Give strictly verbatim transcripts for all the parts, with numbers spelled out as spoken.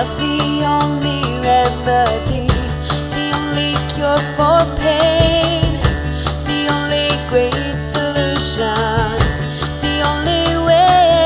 Love's the only remedy, the only cure for pain, the only great solution, the only way.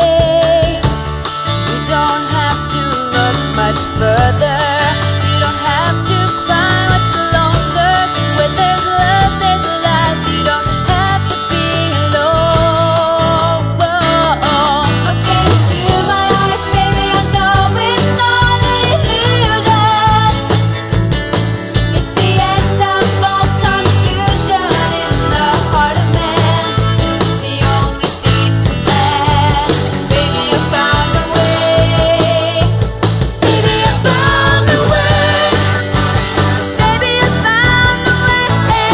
You don't have to look much further, you don't have to cry much longer, 'cause where there's love, there's life. You don't have to be alone. Look into my eyes, baby, I know it's not an illusion. It's the end of all confusion in the heart of man, the only decent plan. Baby, I found a way. Baby, I found a way. Baby, I found a way.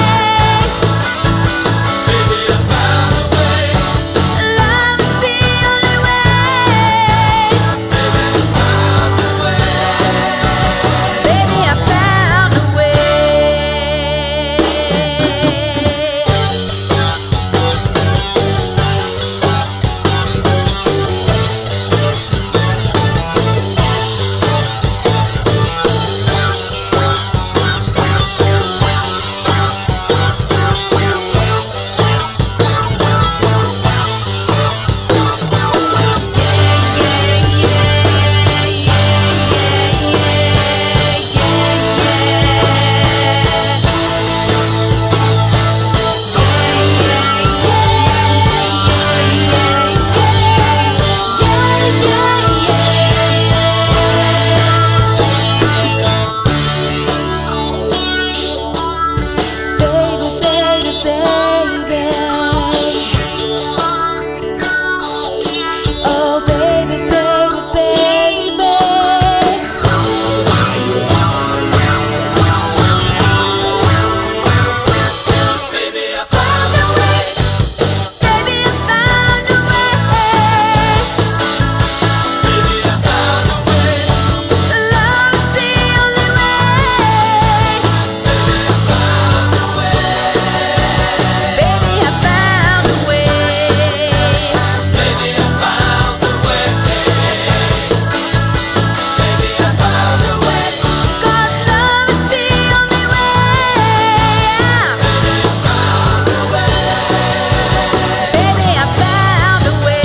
Baby, I found a way. Love is the only way. Baby, I found a way. Baby, I found a way. Baby, baby, baby. Oh, baby, baby, baby. Baby, I found a way. Baby, I found a way. Baby, I found a way. Love is the only way. Baby, I found a way. Baby, I found a way. Baby, I found a way. Baby, I found a way. 'Cause love is the only way. Baby, I found a way. Baby, I found a way.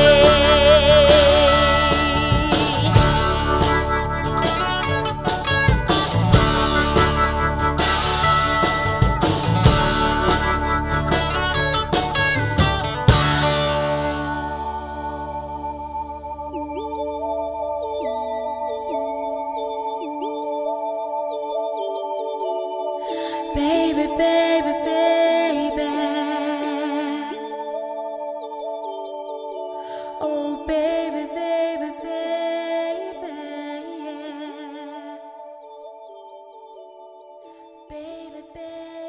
Baby, baby, baby. Oh, baby, baby, baby. Yeah. Baby, baby.